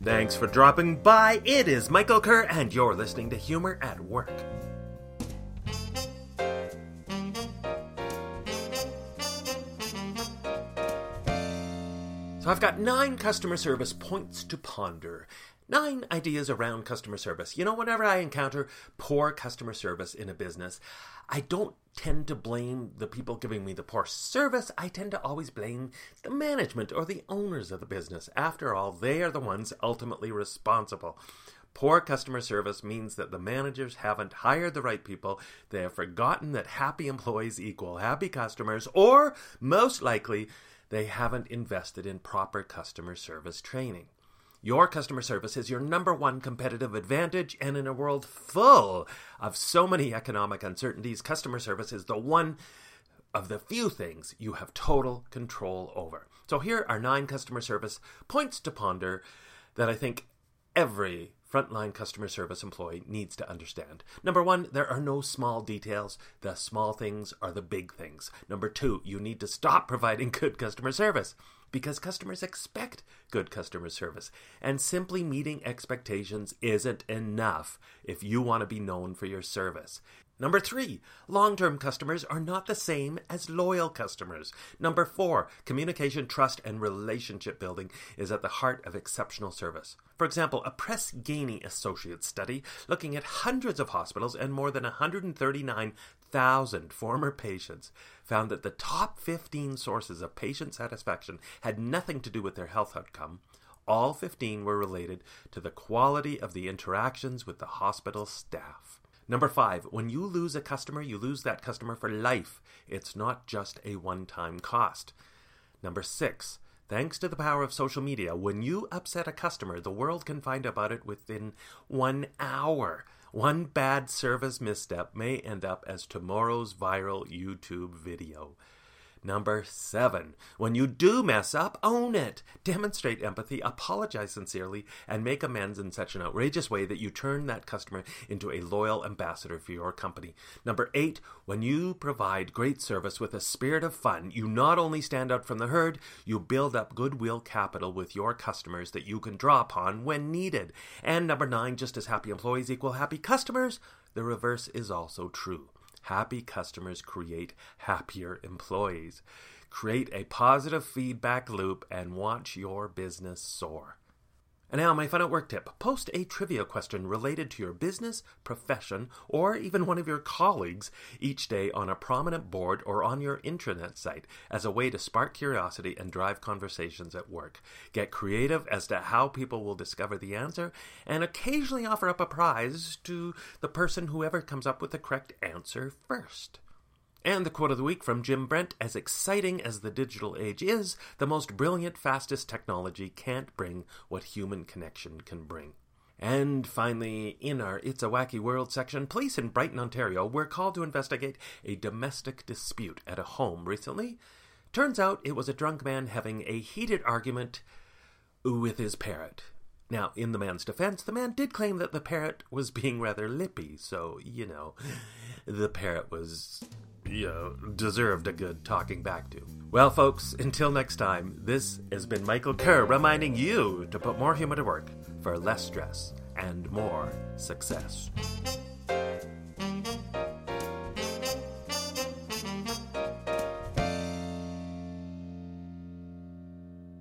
Thanks for dropping by. It is Michael Kerr, and you're listening to Humor at Work. So I've got 9 customer service points to ponder. 9 ideas around customer service. You know, whenever I encounter poor customer service in a business, I don't tend to blame the people giving me the poor service. I tend to always blame the management or the owners of the business. After all, they are the ones ultimately responsible. Poor customer service means that the managers haven't hired the right people, they have forgotten that happy employees equal happy customers, or, most likely, they haven't invested in proper customer service training. Your customer service is your number one competitive advantage, and in a world full of so many economic uncertainties, customer service is the one of the few things you have total control over. So here are 9 customer service points to ponder that I think every frontline customer service employee needs to understand. Number 1, there are no small details. The small things are the big things. Number 2, you need to stop providing good customer service because customers expect good customer service. And simply meeting expectations isn't enough if you want to be known for your service. Number 3, long-term customers are not the same as loyal customers. Number 4, communication, trust, and relationship building is at the heart of exceptional service. For example, a Press Ganey Associates study looking at hundreds of hospitals and more than 139,000 former patients found that the top 15 sources of patient satisfaction had nothing to do with their health outcome. All 15 were related to the quality of the interactions with the hospital staff. Number 5, when you lose a customer, you lose that customer for life. It's not just a one-time cost. Number 6, thanks to the power of social media, when you upset a customer, the world can find about it within 1 hour. One bad service misstep may end up as tomorrow's viral YouTube video. Number 7, when you do mess up, own it. Demonstrate empathy, apologize sincerely, and make amends in such an outrageous way that you turn that customer into a loyal ambassador for your company. Number 8, when you provide great service with a spirit of fun, you not only stand out from the herd, you build up goodwill capital with your customers that you can draw upon when needed. And number 9, just as happy employees equal happy customers, the reverse is also true. Happy customers create happier employees. Create a positive feedback loop and watch your business soar. And now my fun at work tip. Post a trivia question related to your business, profession, or even one of your colleagues each day on a prominent board or on your intranet site as a way to spark curiosity and drive conversations at work. Get creative as to how people will discover the answer and occasionally offer up a prize to the person whoever comes up with the correct answer first. And the quote of the week from Jim Brent, as exciting as the digital age is, the most brilliant, fastest technology can't bring what human connection can bring. And finally, in our It's a Wacky World section, police in Brighton, Ontario were called to investigate a domestic dispute at a home recently. Turns out it was a drunk man having a heated argument with his parrot. Now, in the man's defense, the man did claim that the parrot was being rather lippy, so, the parrot was... deserved a good talking back to. Well, folks, until next time, this has been Michael Kerr reminding you to put more humor to work for less stress and more success.